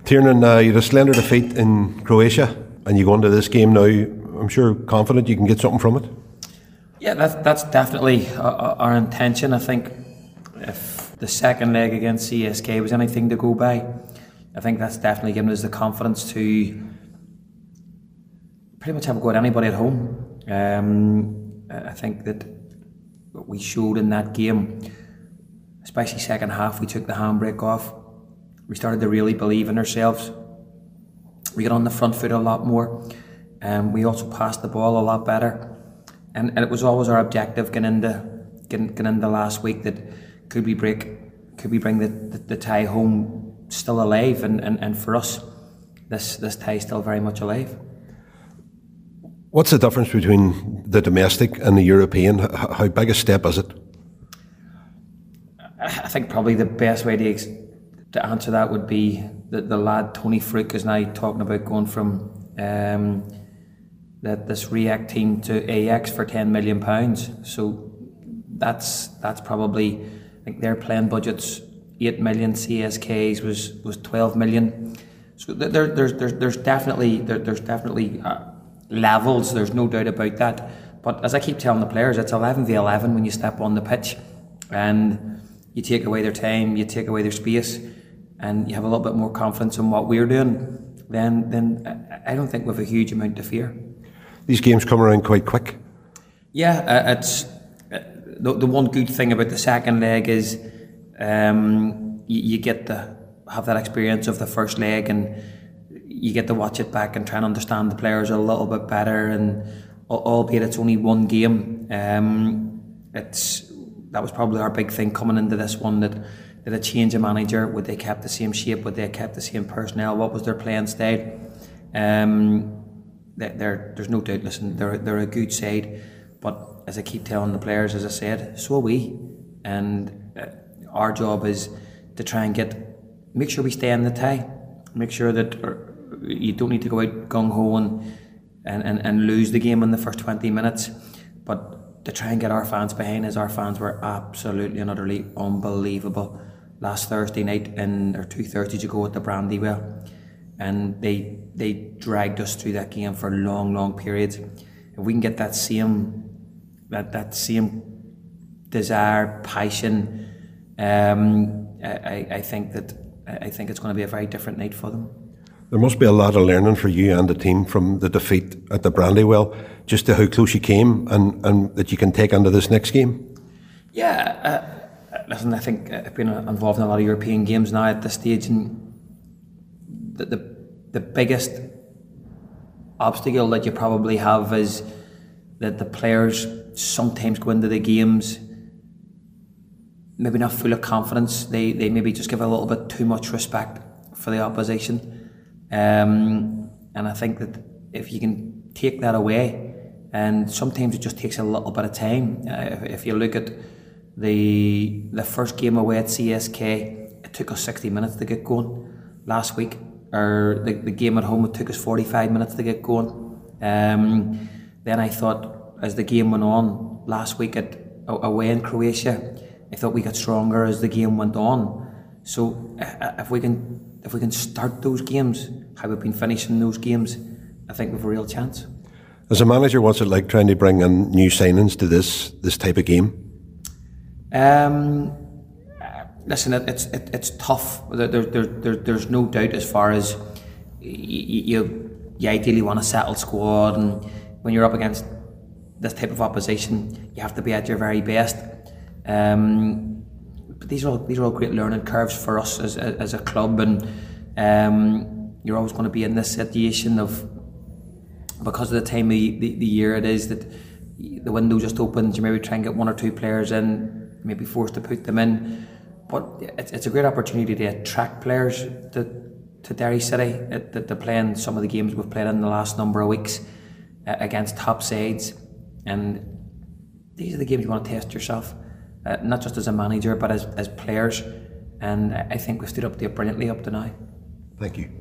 Tiernan, you had a slender defeat in Croatia, and you go into this game now, I'm sure confident you can get something from it? Yeah, that's definitely our intention. I think if the second leg against CSK was anything to go by, I think that's definitely given us the confidence to pretty much have a go at anybody at home. I think that what we showed in that game, especially second half, we took the handbrake off. We started to really believe in ourselves. We got on the front foot a lot more. We also passed the ball a lot better. And it was always our objective getting into last week that could we bring the tie home still alive, and for us this tie is still very much alive. What's the difference between the domestic and the European? How big a step is it? I think probably the best way to answer that would be that the lad Tony Fruke is now talking about going from this React team to AX for £10 million. So that's probably, I think their playing budget's 8 million, CSK's was 12 million. So there's definitely levels. There's no doubt about that. But as I keep telling the players, it's 11v11 when you step on the pitch, and you take away their time, you take away their space, and you have a little bit more confidence in what we're doing. Then I don't think we have a huge amount to fear. These games come around quite quick. Yeah, it's the one good thing about the second leg is you get to have that experience of the first leg, and you get to watch it back and try and understand the players a little bit better. And albeit it's only one game, that was probably our big thing coming into this one, that did a change of manager? Would they kept the same shape? Would they have kept the same personnel? What was their playing style? There's no doubt, listen, they're a good side, but as I keep telling the players, as I said, so are we, and our job is to try and make sure we stay in the tie, make sure that you don't need to go out gung-ho and lose the game in the first 20 minutes, but to try and get our fans behind us. Our fans were absolutely and utterly unbelievable last Thursday night, or 2 Thursdays ago at the Brandywell, and they dragged us through that game for long periods. If we can get that same desire, passion, I think it's going to be a very different night for them. There must be a lot of learning for you and the team from the defeat at the Brandywell, just to how close you came and that you can take into this next game. Yeah, listen, I think I've been involved in a lot of European games now at this stage, and the biggest obstacle that you probably have is that the players sometimes go into the games maybe not full of confidence. They maybe just give a little bit too much respect for the opposition. And I think that if you can take that away, and sometimes it just takes a little bit of time. If you look at the first game away at CSK, it took us 60 minutes to get going. Last week, or the game at home, it took us 45 minutes to get going. Then I thought, as the game went on last week away in Croatia, I thought we got stronger as the game went on. So if we can start those games how we've been finishing those games, I think we've a real chance. As a manager, what's it like trying to bring in new signings to this type of game? Listen, it's tough. There's no doubt as far as you ideally want a settled squad, and when you're up against this type of opposition, you have to be at your very best. But these are all great learning curves for us as a club, and you're always going to be in this situation of, because of the time of the year it is, that the window just opens, you maybe try and get 1 or 2 players in, maybe forced to put them in. But it's a great opportunity to attract players to Derry City, to play in some of the games we've played in the last number of weeks against top sides. And these are the games you want to test yourself, not just as a manager but as players. And I think we've stood up there brilliantly up to now. Thank you.